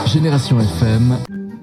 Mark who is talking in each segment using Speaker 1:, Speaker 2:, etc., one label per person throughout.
Speaker 1: Génération FM.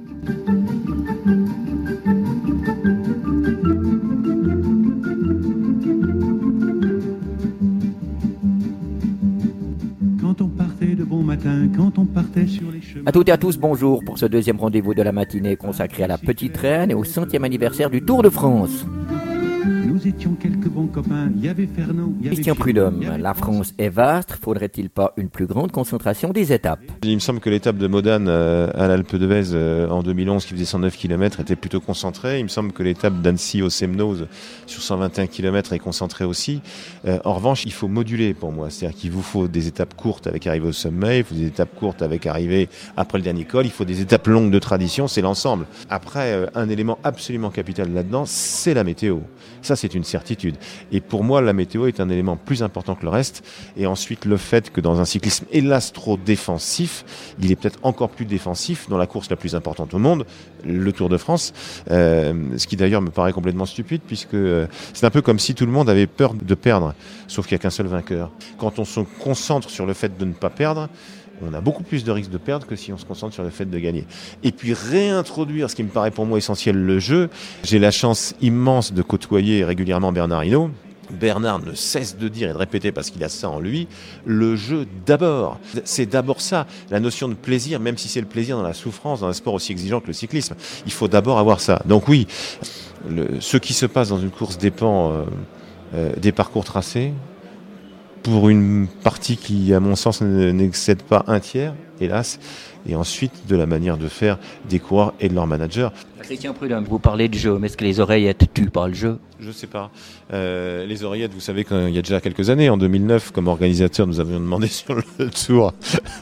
Speaker 2: Quand on partait de bon matin, quand on partait sur les chemins...
Speaker 3: À toutes et à tous, bonjour pour ce deuxième rendez-vous de la matinée consacré à la Petite Reine et au 100e anniversaire du Tour de France.
Speaker 2: Nous étions quelques bons copains, il y avait Fernand...
Speaker 3: Christian Prudhomme, la France est vaste, faudrait-il pas une plus grande concentration des étapes ?
Speaker 4: Il me semble que l'étape de Modane à l'Alpe d'Huez en 2011 qui faisait 109 km était plutôt concentrée. Il me semble que l'étape d'Annecy au Semnoz sur 121 km est concentrée aussi. En revanche, il faut moduler pour moi. C'est-à-dire qu'il vous faut des étapes courtes avec arrivée au sommet, il faut des étapes courtes avec arrivée après le dernier col, il faut des étapes longues de tradition, c'est l'ensemble. Après, un élément absolument capital là-dedans, c'est la météo. Ça, c'est une certitude. Et pour moi, la météo est un élément plus important que le reste. Et ensuite, le fait que dans un cyclisme hélas trop défensif, il est peut-être encore plus défensif dans la course la plus importante au monde, le Tour de France. Ce qui d'ailleurs me paraît complètement stupide, puisque c'est un peu comme si tout le monde avait peur de perdre, sauf qu'il n'y a qu'un seul vainqueur. Quand on se concentre sur le fait de ne pas perdre, on a beaucoup plus de risques de perdre que si on se concentre sur le fait de gagner. Et puis réintroduire, ce qui me paraît pour moi essentiel, le jeu. J'ai la chance immense de côtoyer régulièrement Bernard Hinault. Bernard ne cesse de dire et de répéter, parce qu'il a ça en lui, le jeu d'abord. C'est d'abord ça, la notion de plaisir, même si c'est le plaisir dans la souffrance, dans un sport aussi exigeant que le cyclisme. Il faut d'abord avoir ça. Donc oui, ce qui se passe dans une course dépend des parcours tracés, pour une partie qui, à mon sens, n'excède pas un tiers, hélas, et ensuite de la manière de faire des coureurs et de leurs managers.
Speaker 3: Christian Prudhomme, vous parlez de jeu, mais est-ce que les oreillettes tuent pas le jeu ?
Speaker 4: Je sais pas. Les oreillettes, vous savez qu'il y a déjà quelques années, en 2009, comme organisateur, nous avions demandé sur le Tour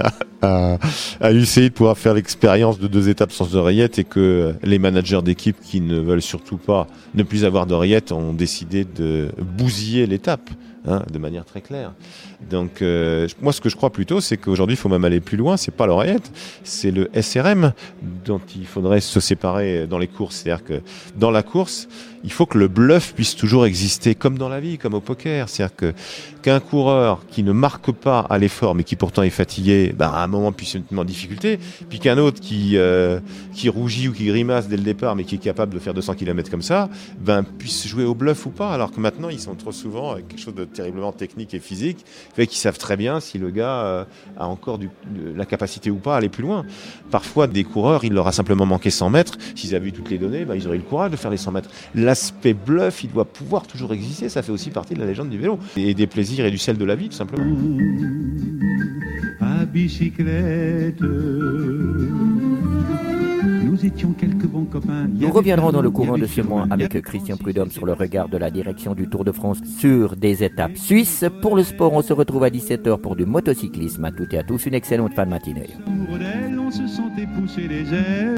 Speaker 4: à UCI de pouvoir faire l'expérience de 2 étapes sans oreillettes, et que les managers d'équipe qui ne veulent surtout pas ne plus avoir d'oreillettes ont décidé de bousiller l'étape. De manière très claire. Donc moi, ce que je crois plutôt, c'est qu'aujourd'hui il faut même aller plus loin. C'est pas l'oreillette, c'est le SRM dont il faudrait se séparer dans les courses. C'est-à-dire que dans la course, il faut que le bluff puisse toujours exister, comme dans la vie, comme au poker. C'est-à-dire qu'un coureur qui ne marque pas à l'effort, mais qui pourtant est fatigué, à un moment puisse être en difficulté, puis qu'un autre qui rougit ou qui grimace dès le départ, mais qui est capable de faire 200 km comme ça, puisse jouer au bluff ou pas. Alors que maintenant, ils sont trop souvent avec quelque chose de terriblement technique et physique, fait qu'ils savent très bien si le gars a encore la capacité ou pas à aller plus loin. Parfois, des coureurs, il leur a simplement manqué 100 mètres. S'ils avaient eu toutes les données, ils auraient eu le courage de faire les 100 mètres. L'aspect bluff, il doit pouvoir toujours exister. Ça fait aussi partie de la légende du vélo. Et des plaisirs et du sel de la vie, tout simplement.
Speaker 2: À bicyclette, nous étions quelques bons copains.
Speaker 3: Nous reviendrons dans le courant de ce mois avec Christian Prudhomme sur le regard de la direction du Tour de France sur des étapes suisses. Pour le sport, on se retrouve à 17h pour du motocyclisme. À toutes et à tous, une excellente fin de matinée.
Speaker 2: On se sentait pousser les ailes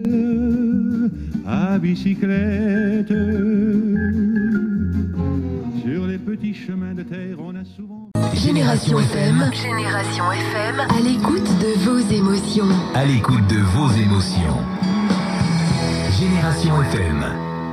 Speaker 2: à bicyclette. Sur les petits chemins de terre, on a souvent...
Speaker 5: Génération FM. Génération FM. À l'écoute de vos émotions.
Speaker 6: À l'écoute de vos émotions. Génération FM.